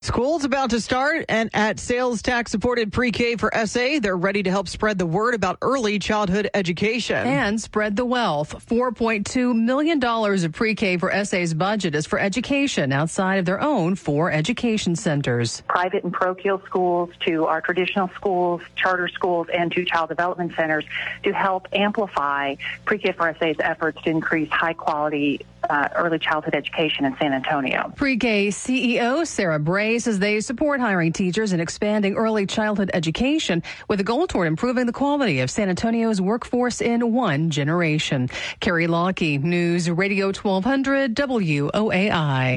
School's about to start, and at sales tax supported pre-K for SA, they're ready to help spread the word about early childhood education. And spread the wealth. $4.2 million of pre-K for SA's budget is for education outside of their own 4 education centers. Private and parochial schools to our traditional schools, charter schools, and to child development centers to help amplify pre-K for SA's efforts to increase high-quality early childhood education in San Antonio. Pre-K CEO Sarah Bray says they support hiring teachers and expanding early childhood education with a goal toward improving the quality of San Antonio's workforce in one generation. Carrie Lockie, News Radio 1200 WOAI.